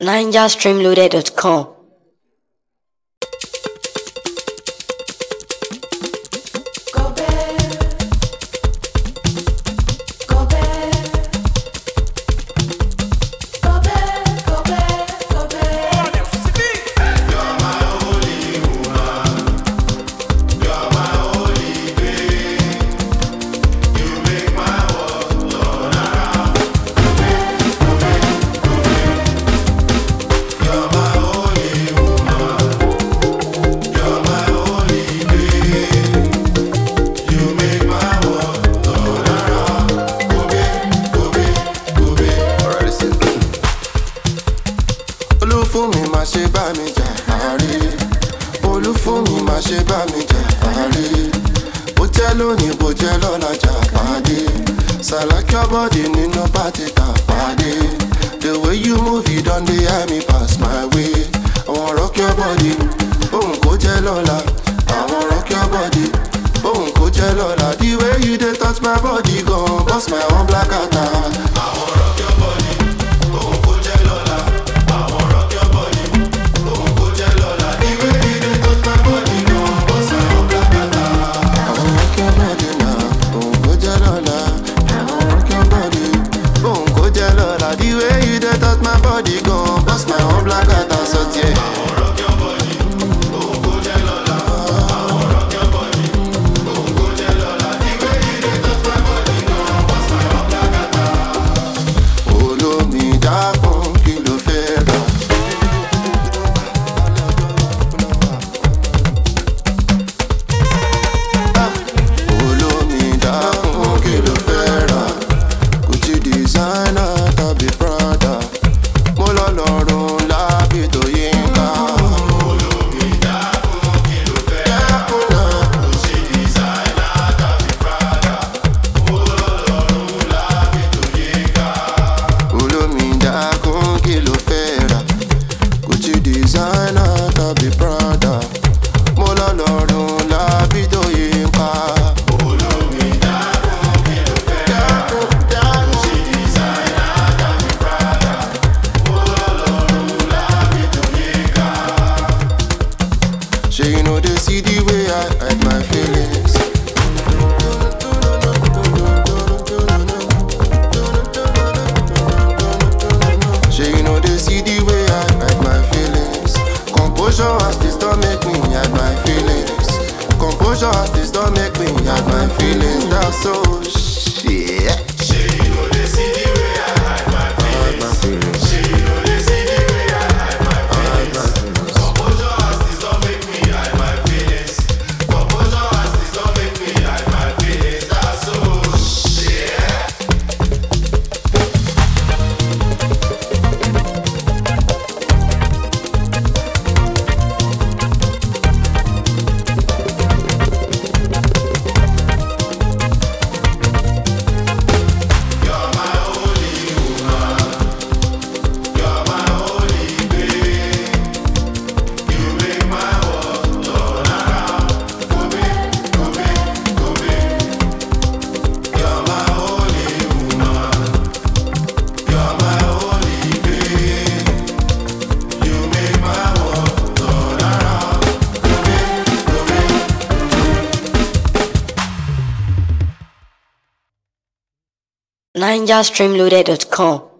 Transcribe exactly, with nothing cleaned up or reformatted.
ninja stream loaded dot com. Olúfúnmi má ṣe bá mi jà àárẹ̀. Olúfúnmi má ṣe bá mi jà àárẹ̀. Bó jẹ́ lónìí bó jẹ́ lọ́la jà pàdé. Select your body nínú pátí tà pàdé. The way you move you don dey eye me pass my way. I wan rock your body, bóun kó jẹ́ lọ́la. I wan rock your body, bóun kó jẹ́ lọ́la. The way you dey touch my body gan burst my own black attack. I wan rock your body, bóun kó jẹ́ lọ́la. The way you dey touch my body gon' bust my own black at a sortie. I wan rock your body, oh go jelola. I wan rock your body, oh go jelola. The way you dey touch my body gon' bust my own black at a. Olómi dákun kí ló fẹ́ rà? Olómi dákun kí ló fẹ́ rà? Gucci designer. Shey you know they see the way I hide my feelings. Shey you know they see the way I hide my feelings. Composure has this don't make me hide my feelings. Composure has this don't make me hide my feelings. That's so shit. Shey you know they see the way I hide my feelings. Shey you know they see the way I hide my feelings. Composure has this don't make me hide my feelings. Composure has this don't make me hide my feelings. That's so shit. ninja stream loaded dot com.